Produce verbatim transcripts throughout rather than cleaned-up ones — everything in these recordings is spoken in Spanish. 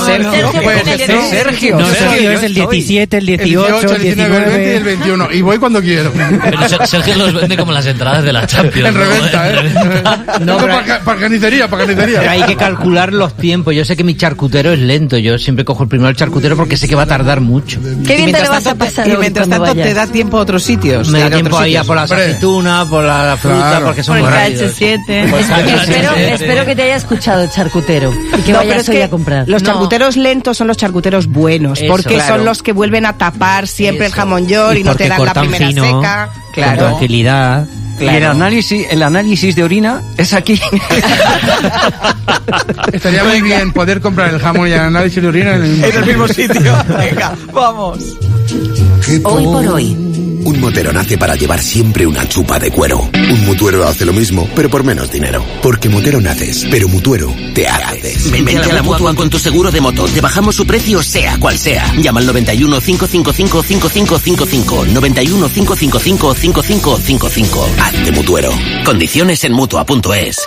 Sergio, Sergio, puede el ser diecinueve. Sergio. No, Sergio, Sergio es el diecisiete, el dieciocho, el diecinueve, el veinte y el diecinueve. veintiuno. Y voy cuando quiero. Pero Sergio los vende como las entradas de la Champions. En ¿no? reventa, En ¿eh? reventa. No, Esto pero- para, para carnicería, para carnicería. Pero hay que calcular los tiempos. Yo sé que mi charcutero es lento. Yo siempre cojo el primero el charcutero porque sé que va a tardar mucho. Qué bien te lo vas a pasar y hoy mientras cuando tanto te vayas. da tiempo a otros sitios. Me de da ir a tiempo otros ahí a sitios. por las Hombre. aceitunas, por la fruta, Claro. porque son Por muy el rápidos. K H siete. Por el K H siete. Espero, espero que te haya escuchado, charcutero, y que No, pero vayas es hoy que a comprar. los No. charcuteros lentos son los charcuteros buenos, Eso, porque claro. son los que vuelven a tapar siempre Eso. el jamón york y, Y no te porque dan la cortan primera fino. seca. Con Claro. tranquilidad. Y el análisis, el análisis de orina es aquí. Estaría muy bien poder comprar el jamón y el análisis de orina en el mismo En el mismo sitio. Venga, vamos. Hoy por hoy. Un motero nace para llevar siempre una chupa de cuero. Un mutuero hace lo mismo, pero por menos dinero. Porque motero naces, pero mutuero te haces. Vente a la Mutua con tu seguro de moto. Te bajamos su precio sea cual sea. Llama al noventa y uno, cinco cinco cinco, cinco cinco cinco cinco. noventa y uno, cinco cinco cinco, cinco cinco cinco cinco. Hazte mutuero. Condiciones en Mutua punto es.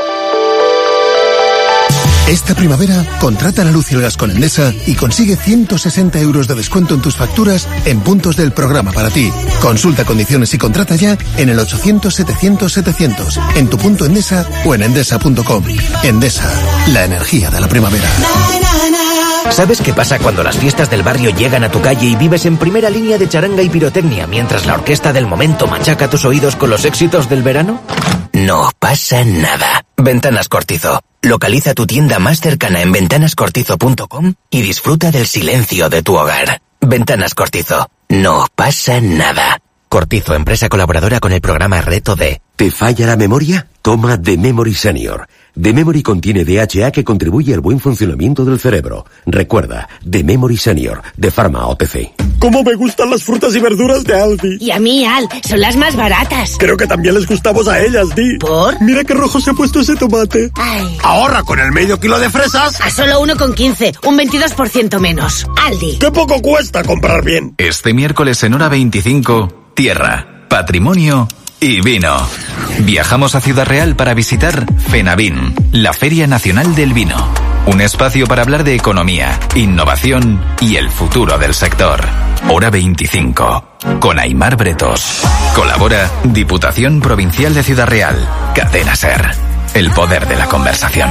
Esta primavera, contrata la luz y el gas con Endesa y consigue ciento sesenta euros de descuento en tus facturas en puntos del programa para ti. Consulta condiciones y contrata ya en el ochocientos, setecientos, setecientos, en tu punto Endesa o en endesa punto com. Endesa, la energía de la primavera. ¿Sabes qué pasa cuando las fiestas del barrio llegan a tu calle y vives en primera línea de charanga y pirotecnia mientras la orquesta del momento machaca tus oídos con los éxitos del verano? No pasa nada. Ventanas Cortizo. Localiza tu tienda más cercana en ventanas cortizo punto com y disfruta del silencio de tu hogar. Ventanas Cortizo. No pasa nada. Cortizo, empresa colaboradora con el programa Reto D. ¿Te falla la memoria? Toma The Memory Senior. The Memory contiene D H A que contribuye al buen funcionamiento del cerebro. Recuerda, The Memory Senior, de Pharma O T C. ¡Cómo me gustan las frutas y verduras de Aldi! Y a mí, Al, son las más baratas. Creo que también les gustamos a ellas, Di. ¿Por? Mira qué rojo se ha puesto ese tomate. Ay. Ahorra con el medio kilo de fresas. A solo uno con quince, un veintidós por ciento menos. Aldi. ¡Qué poco cuesta comprar bien! Este miércoles en hora veinticinco, tierra, patrimonio y vino. Viajamos a Ciudad Real para visitar FENAVIN, la Feria Nacional del Vino. Un espacio para hablar de economía, innovación y el futuro del sector. Hora veinticinco, con Aimar Bretos. Colabora Diputación Provincial de Ciudad Real. Cadena SER. El poder de la conversación.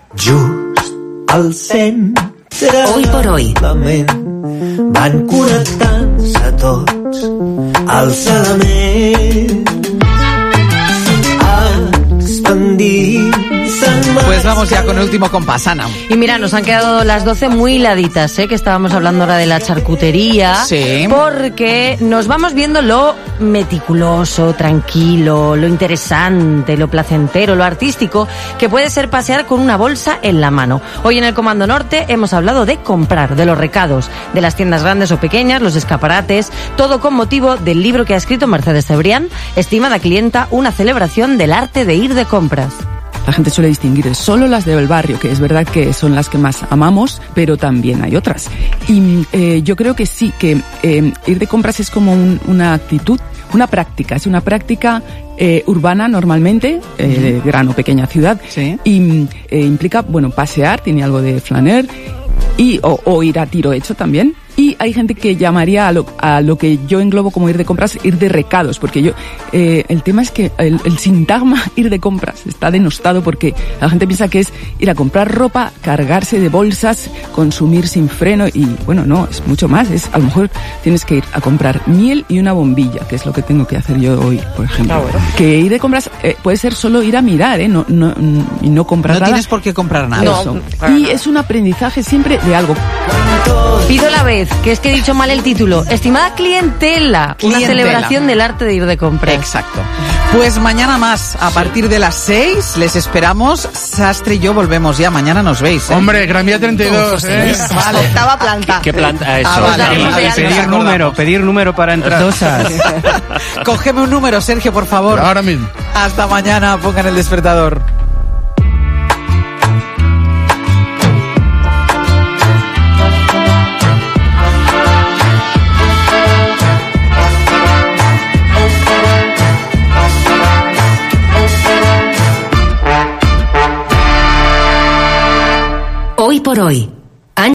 Hoy por hoy. Van connectant-se tots alça la ment expandint-se. Pues vamos ya con el último compás, Ana. Y mira, nos han quedado las doce muy hiladitas, ¿eh? Que estábamos hablando ahora de la charcutería. Sí. Porque nos vamos viendo lo meticuloso, tranquilo, lo interesante, lo placentero, lo artístico, que puede ser pasear con una bolsa en la mano. Hoy en el Comando Norte hemos hablado de comprar, de los recados, de las tiendas grandes o pequeñas, los escaparates, todo con motivo del libro que ha escrito Mercedes Cebrián, Estimada Clienta, una celebración del arte de ir de compras. La gente suele distinguir solo las del barrio, que es verdad que son las que más amamos, pero también hay otras. Y eh, yo creo que sí, que eh, ir de compras es como un, una actitud, una práctica, es una práctica eh, urbana normalmente, eh, de gran o pequeña ciudad, sí. y eh, implica, bueno, pasear, tiene algo de flaner, y o, o ir a tiro hecho también. Y hay gente que llamaría a lo, a lo que yo englobo como ir de compras, ir de recados, porque yo, eh, el tema es que el, el sintagma ir de compras está denostado porque la gente piensa que es ir a comprar ropa, cargarse de bolsas, consumir sin freno y bueno, no, es mucho más, es a lo mejor tienes que ir a comprar miel y una bombilla, que es lo que tengo que hacer yo hoy, por ejemplo. Ah, bueno. Que ir de compras eh, puede ser solo ir a mirar, eh, no, no, y no comprar no nada. No tienes por qué comprar nada. Eso. No, y es un aprendizaje siempre de algo. Pido la vez, que es que he dicho mal el título. Estimada clientela, clientela. Una celebración del arte de ir de compras. Exacto. Pues mañana más, a partir de las seis, les esperamos. Sastre y yo volvemos ya. Mañana nos veis, ¿eh? Hombre, Gran Vía treinta y dos, ¿eh? Vale. Octava planta. ¿Qué planta eso? Ah, vale. Y, Vale. y pedir número, pedir número para entrar. Cosas. Cógeme un número, Sergio, por favor. Pero ahora mismo. Hasta mañana, pongan el despertador. Hoy por hoy.